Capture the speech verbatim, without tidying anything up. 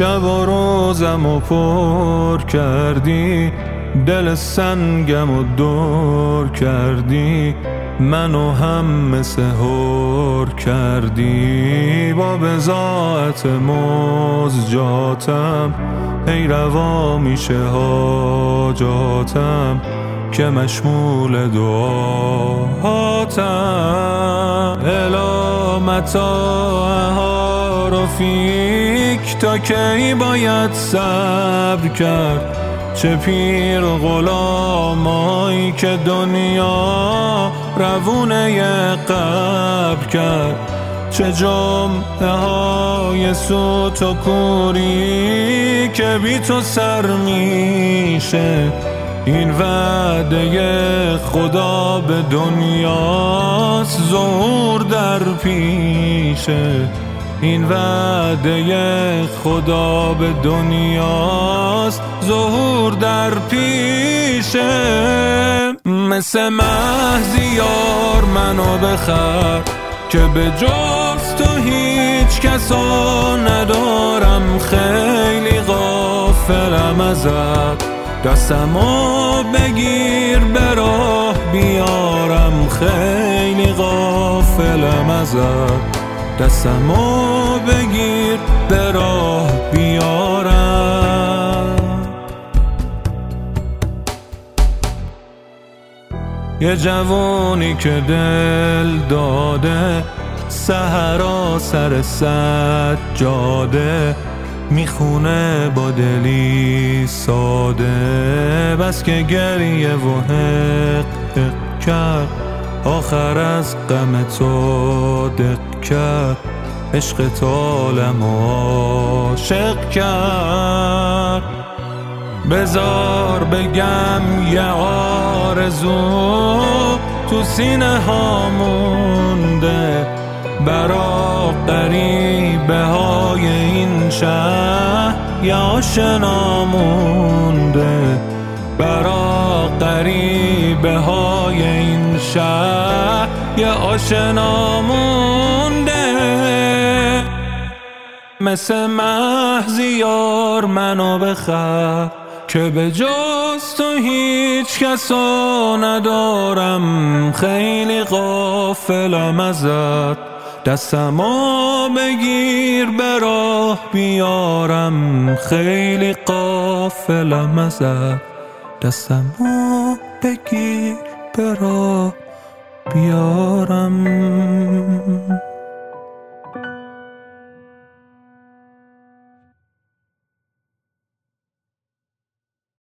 شب و روزم و پر کردی، دل سنگم و دور کردی، منو هم مثل هور کردی. با بضاعت مزجاتم ای روا میشه حاجاتم، که مشمول دعاتم. الا متاع رفیق، تا کی باید صبر کرد؟ چه پیر غلامایی که دنیا روونه قبر کرد. چه جمعه های سوت و کوری که بی تو سر میشه. این وعده خدا به دنیاست، ظهور در پیشه. این وعده خدا به دنیاست، ظهور در پیشه. مثل مهزیار منو بخر، که به جز تو هیچ کسا ندارم. خیلی غافلم ازت، دستمو بگیر به راه بیارم. خیلی غافلم ازت، دستمو بگیر به راه بیارم. یه جوونی که دل داده، سحرا سر سجاده، میخونه با دلی ساده. بس که گریه و حق حق کرد، آخر از غم تو دق کرد. عشق طالم عاشق کرد. بذار بگم یه آرزو تو سینه ها مونده، برا غریبه های این شهر یه آشنا مونده. برا غریبه های این شهر یه آشنا مونده. مثل مهزیار منو بخر، که به جز تو هیچ کسا ندارم. خیلی غافلم ازت، دستمو بگیر به راه بیارم. خیلی غافلم ازت، دستمو بگیر به راه بیارم.